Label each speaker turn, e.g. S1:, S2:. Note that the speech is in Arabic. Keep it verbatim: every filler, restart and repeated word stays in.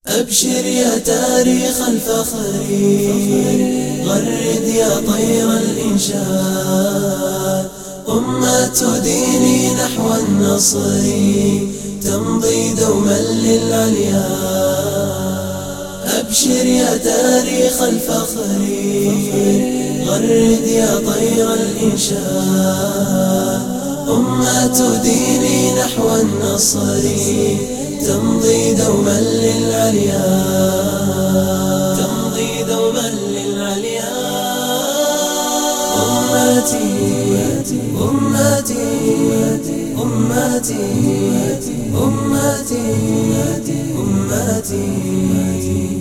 S1: أبشر يا تاريخ الفخر، غرد يا طير الإنشاد، أمة ديني نحو النصر تمضي دوما للعليا. أبشر يا تاريخ الفخر، غرد يا طير الإنشاد، أمة ديني نحو النصر تمضي دوما للعليا، تمضي دوما للعليا. أمتي أمتي أمتي أمتي أمتي